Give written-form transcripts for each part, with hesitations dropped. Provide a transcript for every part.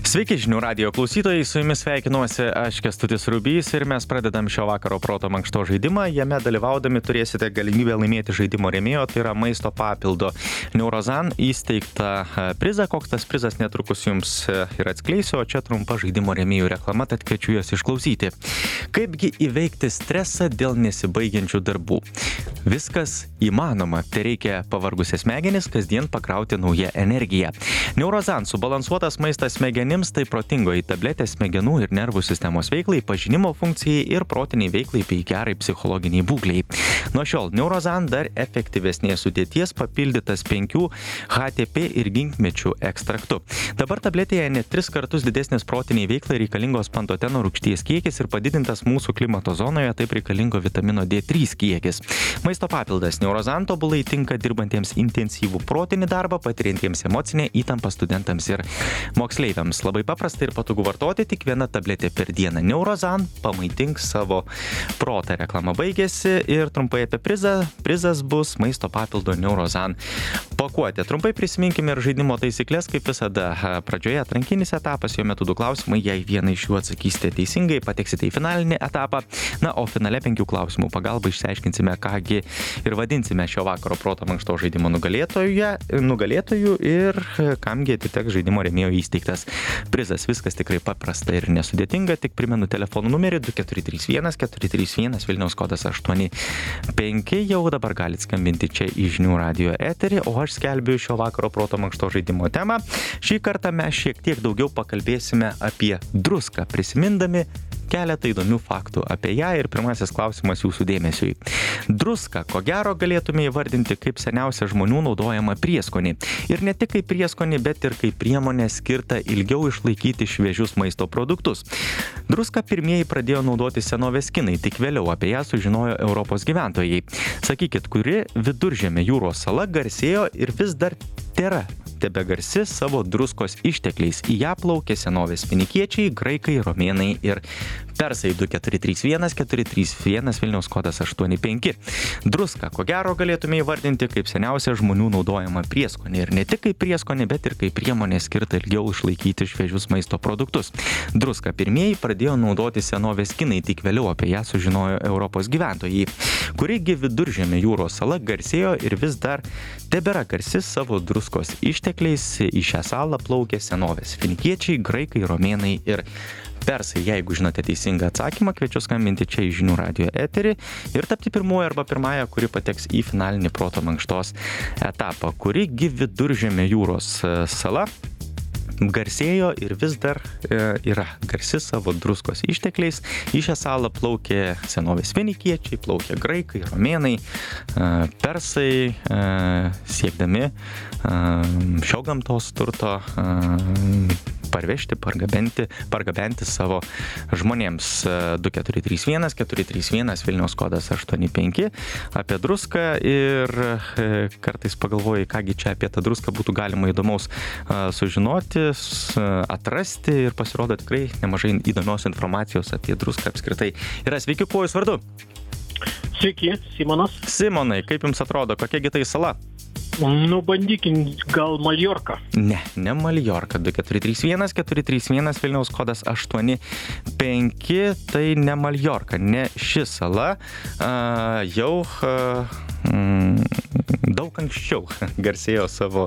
Sveiki žinių radijo klausytojai, su jumis sveikinuosi aš Kęstutis Rubys ir mes pradedam šio vakaro proto mankšto žaidimą. Jame dalyvaudami turėsite galimybę laimėti žaidimo rėmėjo, tai yra maisto papildo Neurozan įsteigtą prizą. Koks tas prizas netrukus jums ir atskleisiu, o čia trumpa žaidimo rėmėjų reklama, tad kviečiu juos išklausyti. Kaipgi įveikti stresą dėl nesibaigiančių darbų? Viskas įmanoma, tai reikia pavargusias smegenis kasdien pakrauti naują energiją. Neurozan subalansuotas maistas smegenims tai protingoji tabletė smegenų ir nervų sistemos veiklai, pažinimo funkcijai ir protiniai veiklai bei gerai psichologiniai būklei. Nuo šiol Neurozan dar efektyvesnės sudėties papildytas 5 HTP ir ginkmedžių ekstraktu. Dabar tabletėje net 3 kartus didesnis protiniai veiklai reikalingos pantoteno rūgšties kiekis ir padidintas mūsų klimato zonoje taip reikalingo vitamino D3 kiekis. Maisto papildas Neurozan tobulai tinka dirbantiems intensyvų protinį darbą, patiriantiems emocinę įtampą studentams ir moksleiviams. Labai paprasta ir patogu vartoti, tik viena tabletė per dieną. Neurozan, pamaitink savo protą. Reklama baigėsi ir trumpai apie prizą. Prizas bus maisto papildo Neurozan pakuotė. Trumpai prisiminkime ir žaidimo taisyklės, kaip visada. Pradžioje atrankinis etapas, jo metu 2 klausimai. Jei vieną iš jų atsakysite teisingai, pateksite į finalinį etapą. Na, o finale 5 klausimų pagalba išsiaiškinsime, kągi ir vadinsime šio vakaro proto mankšto žaidimo nugalėtojų ir kamgi atiteks žaidimo rėmėjo įsteigtas prizas. Viskas tikrai paprasta ir nesudėtinga, tik primenu telefonų numerį 2431 431 Vilniaus kodas 85. Jau dabar galite skambinti čia į žinių radijo eterį, o aš skelbiu šio vakaro proto mankšto žaidimo temą. Šį kartą mes šiek tiek daugiau pakalbėsime apie druską, prisimindami keletą įdomių faktų apie ją ir pirmasis klausimas jūsų dėmesiui. Druską, ko gero, galėtume įvardinti kaip seniausią žmonių naudojamą prieskonį. Ir ne tik kaip prieskonį, bet ir kaip priemonė skirta ilgiau išlaikyti šviežius maisto produktus. Druską pirmieji pradėjo naudoti senovės kinai, tik vėliau apie ją sužinojo Europos gyventojai. Sakykit, kuri Viduržemio jūros sala garsėjo ir vis dar tebegarsi savo druskos ištekliais. Į ją plaukė senovės finikiečiai, graikai, romėnai ir persai. 2431 431 Vilniaus kodas 85. Druską, ko gero, galėtume įvardinti kaip seniausią žmonių naudojamą prieskonį. Ir ne tik kaip prieskonį, bet ir kaip priemonė skirta ilgiau išlaikyti šviežius maisto produktus. Druską pirmieji pradėjo naudoti senovės kinai, tik vėliau apie ją sužinojo Europos gyventojai. Kurigi Viduržemio jūros sala garsėjo ir vis dar tebėra garsi savo druskos ištekliais. Į šią salą plaukė senovės finikiečiai, graikai, romėnai ir persai. Jeigu žinote teisingą atsakymą, kviečiu skambinti čia į žinių radijo eterį ir tapti pirmuoju arba pirmąją, kuri pateks į finalinį proto mankštos etapą. Kurigi Viduržemio jūros sala garsėjo ir vis dar yra garsi savo druskos ištekliais. Į šią salą plaukė senovės finikiečiai, plaukė graikai, romėnai, persai, siekdami šio gamtos turto parvežti, pargabenti savo žmonėms. 2431 431 Vilniaus kodas 85 apie druską ir kartais pagalvoju, kągi čia apie tą druską būtų galima įdomaus sužinoti, atrasti ir pasirodo tikrai nemažai įdomios informacijos apie druską apskritai. Yra, sveiki, kuo jūs vardu? Sveiki, Simonas. Simonai, kaip jums atrodo, kokiagi tai sala? Bandykim, gal Maljorka. Ne Maljorka. 2431 431 Vilniaus kodas 85. Tai ne Maljorka, ne ši sala. Jau daug anksčiau garsėjo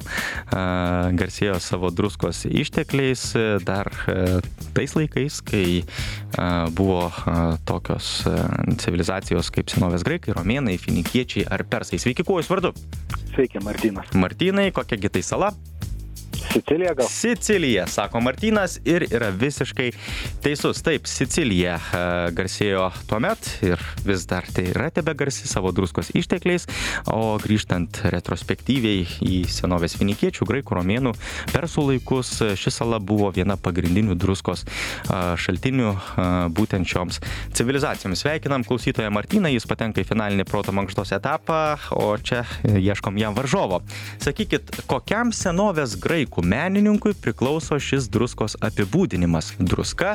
savo druskos ištekliais, dar tais laikais, kai buvo tokios civilizacijos kaip senovės graikai, romėnai, finikiečiai ar persai. Sveiki, kuo jūs vardu? Sveiki, Martynas. Martynai, kokiagi tai sala? Sicilija gal? Sicilija, sako Martynas ir yra visiškai teisus. Taip, Sicilija garsėjo tuomet ir vis dar tai yra tebegarsi savo druskos ištekliais, o grįžtant retrospektyviai į senovės finikiečių, graikų, romėnų, persų laikus, ši sala buvo viena pagrindinių druskos šaltinių būtent šioms civilizacijoms. Sveikinam klausytoją Martyną, jis patenka į finalinį proto mankštos etapą, o čia ieškom jam varžovo. Sakykit, kokiam senovės graikų menininkui priklauso šis druskos apibūdinimas? Druska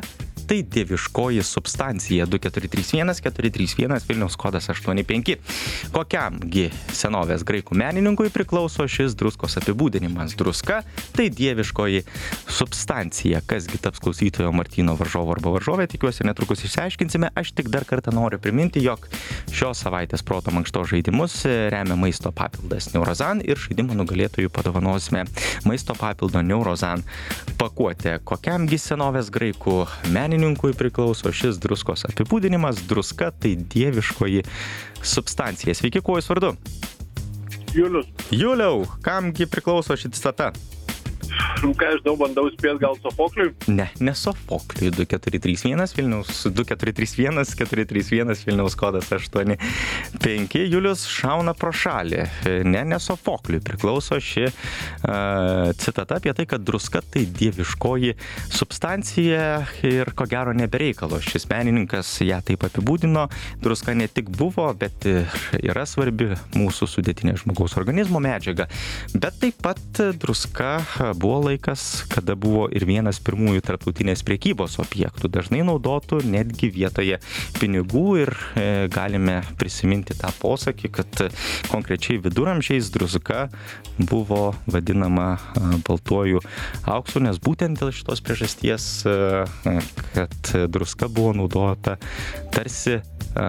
tai dieviškoji substancija. 2431 431 Vilniaus kodas 85. Kokiamgi senovės graikų menininkui priklauso šis druskos apibūdinimas? Druska tai dieviškoji substancija. Kasgi taps klausytojo Martyno varžovo arba varžovė, tikiuosi netrukus išsiaiškinsime. Aš tik dar kartą noriu priminti, jog šios savaitės proto mankštos žaidimus remia maisto papildas Neurozan ir žaidimo nugalėtojų padovanosime maisto papildo Neurozan pakuotę. Kokiamgi senovės graikų menininkui priklauso šis druskos apibūdinimas? Druska tai dieviškoji substancija. Sveiki, kuo jūs vardu? Julius. Juliau, kamgi priklauso ši citata? Ką aš daug bandau spėti, gal Sofokliui? Ne Sofokliui. 2431 Vilniaus, 2431 431 Vilniaus kodas 85. Julius šauna pro šalį. Ne Sofokliui priklauso ši citata apie tai, kad druska tai dieviškoji substancija ir ko gero nebereikalo. Šis menininkas ją taip apibūdino. Druska ne tik buvo, bet yra svarbi mūsų sudėtinė žmogaus organizmo medžiaga. Bet taip pat druska buvo laikas, kada buvo ir vienas pirmųjų tarptautinės prekybos objektų, dažnai naudotų netgi vietoje pinigų ir galime prisiminti tą posakį, kad konkrečiai viduramžiais druska buvo vadinama baltuoju auksu, nes būtent dėl šitos priežasties, kad druska buvo naudota tarsi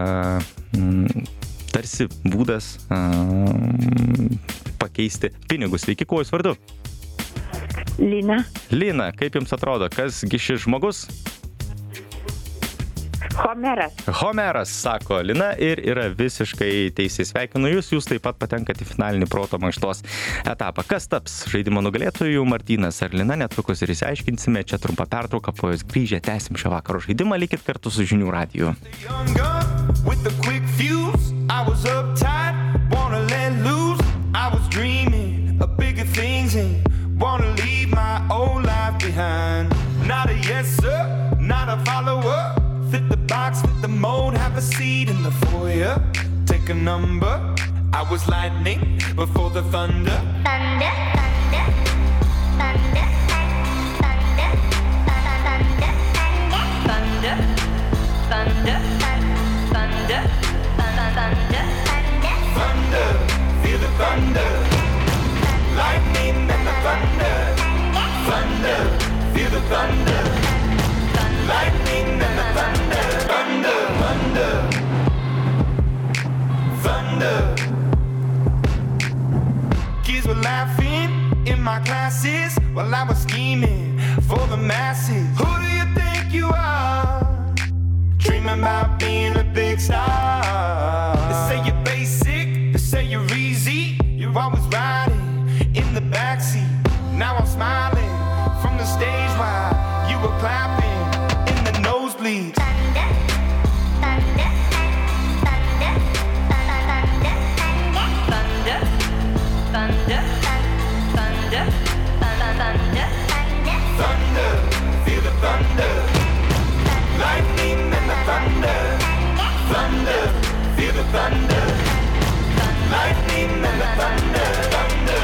būdas pakeisti pinigus. Sveiki, kuo jūs vardu? Lina, kaip jums atrodo, kasgi šis žmogus? Homeras, sako Lina ir yra visiškai teisė. Sveikinu jūs taip pat patenkate į finalinį proto mankštos etapą. Kas taps žaidimo nugalėtojų, Martynas ar Lina? Netrukus ir išsiaiškinsime. Čia trumpa pertrauka, po jos grįžę tęsim šio vakaro žaidimą. Likit kartu su Žinių radiju. Wanna leave my old life behind. Not a yes sir, not a follower. Fit the box, fit the mold, have a seat in the foyer. Take a number. I was lightning before the thunder. Thunder, thunder, thunder, thunder, thunder, thunder, thunder, thunder, thunder, thunder, feel the thunder. Lightning and the thunder, thunder, feel the thunder. Lightning and the thunder, thunder, thunder, thunder. Kids were laughing in my classes while I was scheming for the masses. Who do you think you are? Dreaming about being a big star. They say you're basic, they say you're easy. You're always riding in the backseat. Now I'm smiling from the stage while you were clapping in the nosebleeds. Thunder, thunder, thunder, thunder, thunder, thunder, thunder, thunder, thunder, feel the thunder. Lightning and the thunder, thunder, feel the thunder. Lightning and the thunder, thunder.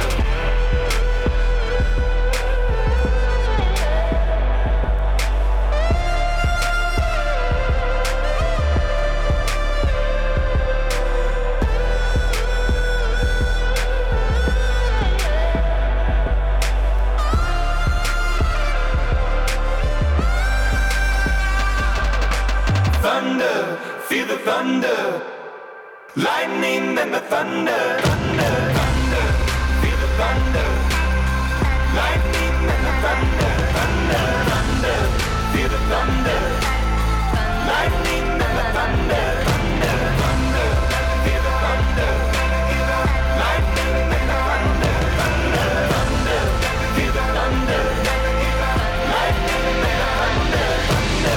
Thunder, feel the thunder. Lightning and the thunder, thunder, thunder, feel the thunder. Lightning and the thunder, thunder, thunder, feel the thunder. Lightning and the thunder, thunder, thunder, feel the thunder. Lightning and the thunder, thunder, thunder, feel the thunder. Lightning and the thunder, thunder.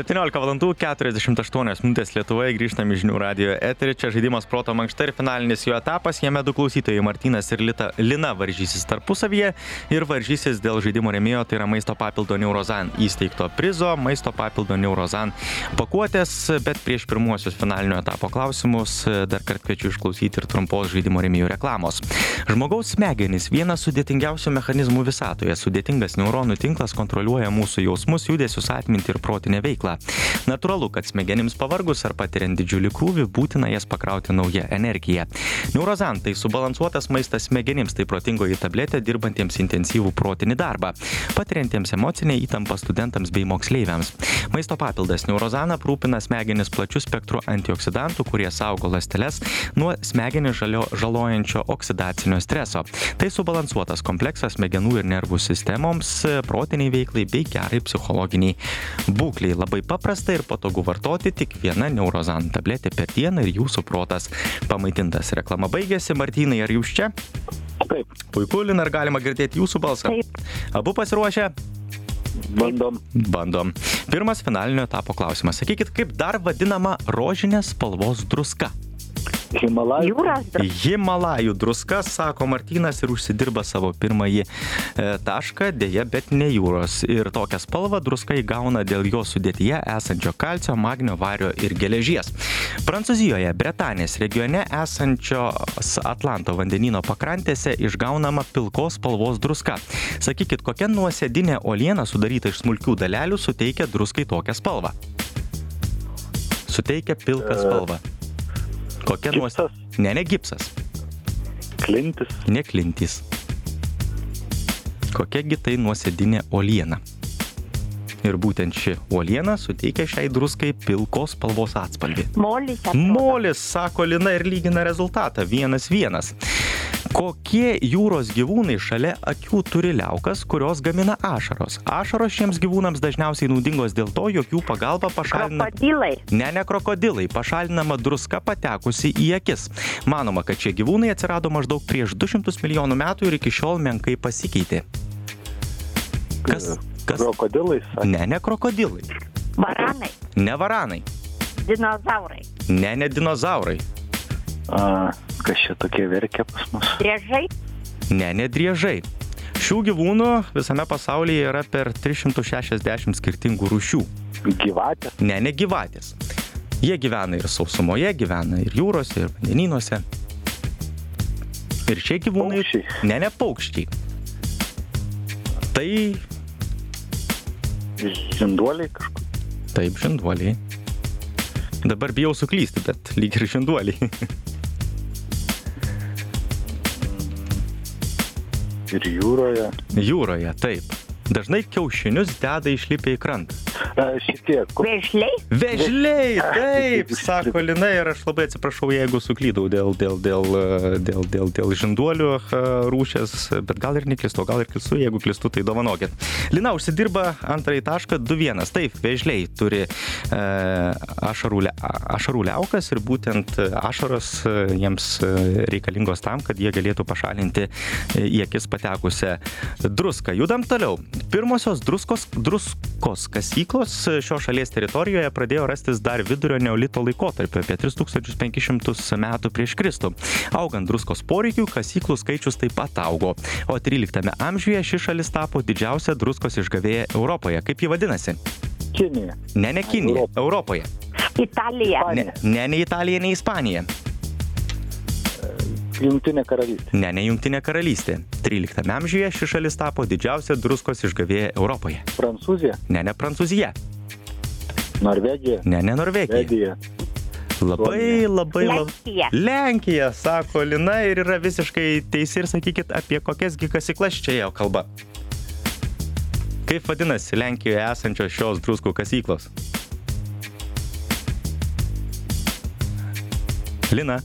17:48 Lietuvoje grįžtame į Žinių radijo eterį. Čia žaidimas proto mankšta ir finalinis jo etapas. Jame du klausytojai Martynas ir Lina varžysis tarpusavyje ir varžysis dėl žaidimo rėmėjo, tai yra maisto papildo Neurozan įsteigto prizo, maisto papildo Neurozan pakuotės, bet prieš pirmuosius finalinio etapo klausimus dar kartą kviečiu išklausyti ir trumpos žaidimo rėmėjų reklamos. Žmogaus smegenys vienas sudėtingiausių mechanizmų visatoje. Sudėtingas neuronų tinklas kontroliuoja mūsų jausmus, judesius, atmintį ir protinę veiklą. Natūralu, kad smegenims pavargus ar patiriant didžiulį krūvį būtina jas pakrauti naują energiją. Neurozan tai subalansuotas maistas smegenims, tai protingoji tabletė dirbantiems intensyvų protinį darbą, patiriantiems emocinę įtampą studentams bei moksleiviams. Maisto papildas Neurozan aprūpina smegenis plačių spektrų antioksidantų, kurie saugo ląsteles nuo smegenį žalojančio oksidacinio streso. Tai subalansuotas kompleksas smegenų ir nervų sistemoms, protiniai veiklai bei gerai psichologiniai būkliai. Labai paprasta ir patogu vartoti, tik viena Neurozan tabletė per dieną ir jūsų protas pamaitintas. Reklama baigėsi. Martynai, ar jūs čia? Taip. Puiku, Lina, ar galima girdėti jūsų balsą? Taip. Abu pasiruošę? Bandom. Pirmas finalinio etapo klausimas. Sakykit, kaip dar vadinama rožinės spalvos druska? Jūros druska. Himalajų druska, sako Martynas ir užsidirba savo pirmąjį tašką, dėja, bet ne jūros. Ir tokią spalvą druska įgauna dėl jo sudėtyje esančio kalcio, magnio, vario ir geležies. Prancūzijoje, Bretanės regione esančios Atlanto vandenyno pakrantėse išgaunama pilkos spalvos druska. Sakykit, kokia nuosėdinė uoliena sudaryta iš smulkių dalelių suteikia druskai tokią spalvą? Suteikia pilką spalvą. Kokia Gipsas. Ne gipsas. Klintis. Ne klintys. Kokiagi tai nuosėdinė uoliena? Ir būtent ši uoliena suteikia šiai druskai pilkos spalvos atspalvį. Molis. Molis, sako Lina ir lygina rezultatą 1-1. Kokie jūros gyvūnai šalia akių turi liaukas, kurios gamina ašaros? Ašaros šiems gyvūnams dažniausiai naudingos dėl to, jog jų pagalba pašalina... Krokodilai. Ne krokodilai, pašalinama druska patekusi į akis. Manoma, kad šie gyvūnai atsirado maždaug prieš 200 milijonų metų ir iki šiol menkai pasikeitė. Kas? Krokodilai. Ne krokodilai. Varanai. Ne varanai. Dinozaurai. Ne dinozaurai. Kas čia tokie verkia pas mus? Driežai. Ne driežai. Šių gyvūnų visame pasaulyje yra per 360 skirtingų rūšių. Gyvatės? Ne gyvatės. Jie gyvena ir sausumoje, gyvena ir jūrose, ir vandenynuose. Ir šie gyvūnai... Paukščiai? Ne paukščiai. Tai... Žinduoliai kažkur? Taip, žinduoliai. Dabar bijau suklysti, bet lyg ir žinduoliai. Ir jūroje? Jūroje, taip. Dažnai kiaušinius deda išlipę į krantą. Šitie. Vėžliai. Vėžliai, taip, sako Lina, ir aš labai atsiprašau, jeigu suklydau dėl žinduolių rūšės, bet gal ir neklystu, gal ir klystu, jeigu klystu, tai dovanokit. Lina užsidirba antrąjį tašką 2-1. Taip, vėžliai turi ašarų liaukas ir būtent ašaros jiems reikalingos tam, kad jie galėtų pašalinti į akis patekusią druską. Judam toliau. Pirmosios druskos kasyklos šios šalies teritorijoje pradėjo rastis dar vidurio neolito laikotarpio, apie 3500 metų prieš Kristų. Augant druskos poreikių, kasyklų skaičius taip pat augo, o 13 amžiuje ši šalis tapo didžiausia druskos išgavėja Europoje. Kaip ji vadinasi? Kinija. Ne Kinija, Europoje. Italija. Ne Italija, ne Ispanija. Jungtinė karalystė. Ne Jungtinė karalystė. 13 amžiuje ši šalis tapo didžiausia druskos išgavėja Europoje. Prancūzija. Ne Prancūzija. Norvegija. Ne Norvegija. Švedija. Labai. Lenkija. Lenkija, sako Lina, ir yra visiškai teisi. Ir sakykit, apie kokias kasyklas čia ėjo kalba. Kaip vadinasi Lenkijoje esančios šios druskų kasyklos? Lina.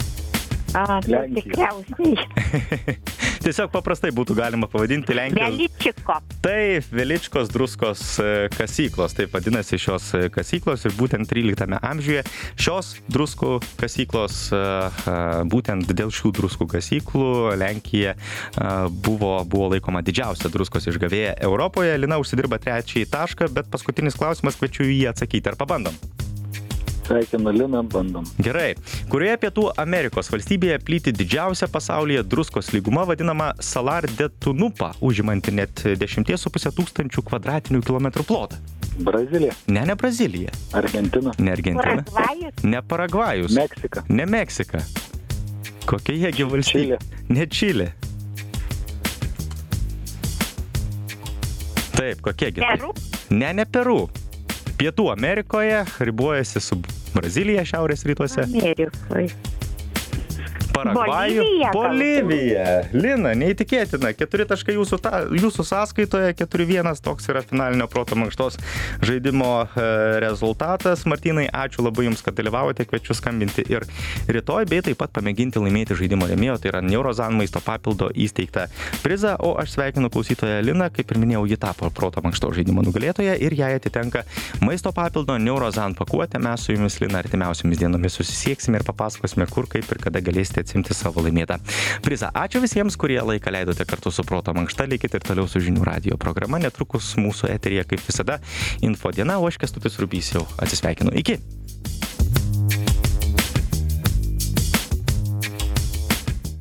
Tikriausiai. Tiesiog paprastai būtų galima pavadinti Lenkijos. Veličiko. Tai Veličkos druskos kasyklos, taip vadinasi šios kasyklos ir būtent 13 amžiuje šios druskų kasyklos, būtent dėl šių druskų kasyklų Lenkija buvo laikoma didžiausia druskos išgavėja Europoje. Lina užsidirba 3 tašką, bet paskutinis klausimas, kviečiu jį atsakyti. Ar pabandom? Sveikinu Liną, bandom. Gerai. Kurioje Pietų Amerikos valstybėje plyti didžiausia pasaulyje druskos lyguma vadinama Salar de Tunupa, užimanti net 10,5 tūkstančių kvadratinių kilometrų plotą? Brazilija. Ne Brazilija. Argentina. Ne Argentina. Paragvajus. Ne Paragvajus. Meksika. Ne Meksika. Kokioje valstybė? Čilė. Ne Čilė. Taip, kokiegi? Peru. Ne Peru. Pietų Amerikoje ribojasi su Brazilija šiaurės rytuose. Amerikoje. Paragvajų. Bolivija, Bolivija. Lina, neįtikėtina. 4 taškai jūsų sąskaitoje, 4-1 toks yra finalinio proto mankštos žaidimo rezultatas. Martynai, ačiū labai Jums, kad dalyvavote. Kviečiu skambinti ir rytoj, bei taip pat pamėginti laimėti žaidimo rėmėjo. Tai yra Neurozan maisto papildo įsteigtą prizą. O aš sveikinu klausytoją Liną. Kaip ir minėjau, ji tapo proto mankštos žaidimo nugalėtoja ir jai atitenka maisto papildo Neurozan pakuotė. Mes su Jumis, Lina, artimiausiomis dienomis susisieksime ir papasakosime, kur, kaip ir kada galėsite atsimti savo laimėtą prizą. Ačiū visiems, kurie laiką leidote kartu su proto mankšta. Likite ir toliau su Žinių radijo programa. Netrukus mūsų eteryje, kaip visada, Info diena, o aš Kęstutis Rubys jau atsisveikinu. Iki!